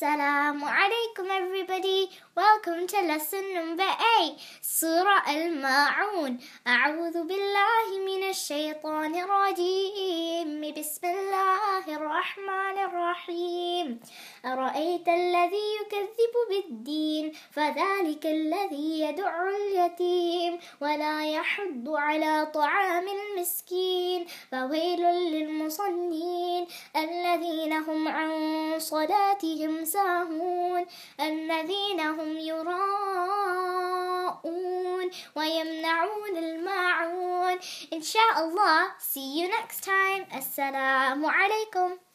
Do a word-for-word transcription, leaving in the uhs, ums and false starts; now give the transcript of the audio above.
Assalamu alaikum everybody. Welcome to lesson number eight, Surah Al-Ma'un. أعوذ بالله من الشيطان الرجيم. بسم الله الرحمن الرحيم. أرأيت الذي يكذب بالدين فذلك الذي يدع اليتيم ولا يحض على طعام المسكين فويل للمصلين الذين هم عن صلاتهم ساهون الذين هم يراءون ويمنعون الماعون. Inshallah, see you next time. Assalamu alaikum.